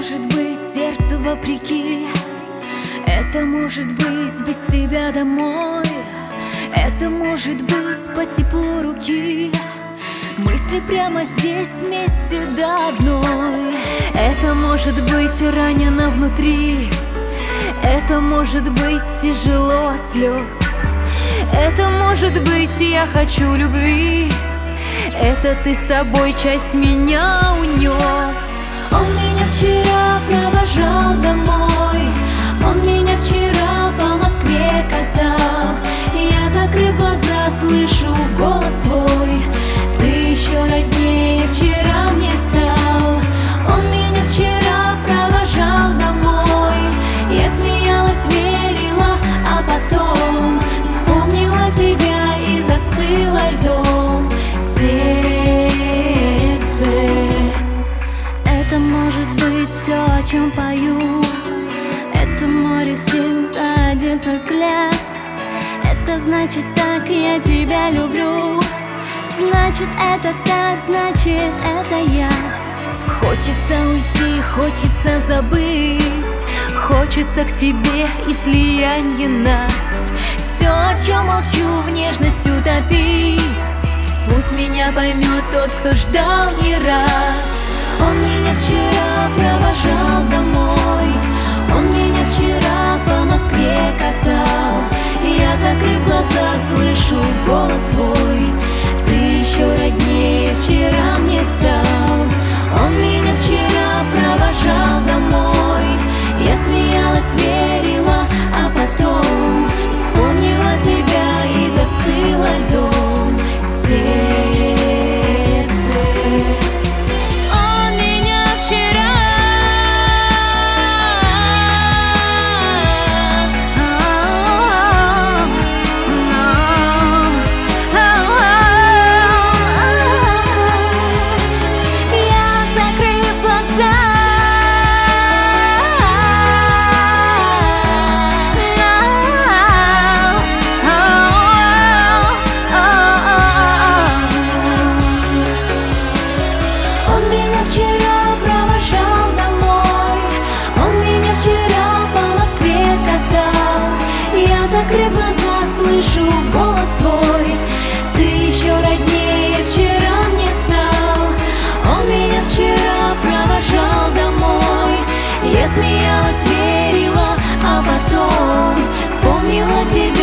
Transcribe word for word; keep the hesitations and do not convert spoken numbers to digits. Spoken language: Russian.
может быть сердцу вопреки, это может быть без тебя домой, это может быть по теплу руки, мысли прямо здесь вместе до одной. Это может быть ранено внутри, это может быть тяжело от слез, это может быть я хочу любви, это ты с собой часть меня унес. Он меня вчера провожал домой, он меня вчера по Москве катал. Я, закрыв глаза, слышу голос твой, ты еще роднее вчера мне стал. Он меня вчера провожал домой, я смеялась, верила, а потом вспомнила тебя и застыла льдом сердце. Это может быть все, о чем пою, это море сил за один твой взгляд. Это значит так, я тебя люблю, значит это так, значит это я. Хочется уйти, хочется забыть, хочется к тебе и слияние нас. Все, о чем молчу, в нежность утопить, пусть меня поймет тот, кто ждал не раз. Он меня вчера провожал домой, он меня вчера по Москве катал. Я, закрыв глаза, слышу голос твой, ты еще роднее вчера мне стал. Он меня вчера провожал домой, я смеялась, верила, а потом вспомнила тебя и застыла льдом сердце. Закрыв глаза, слышу голос твой, ты еще роднее вчера мне стал. Он меня вчера провожал домой, я смеялась, верила, а потом вспомнила тебя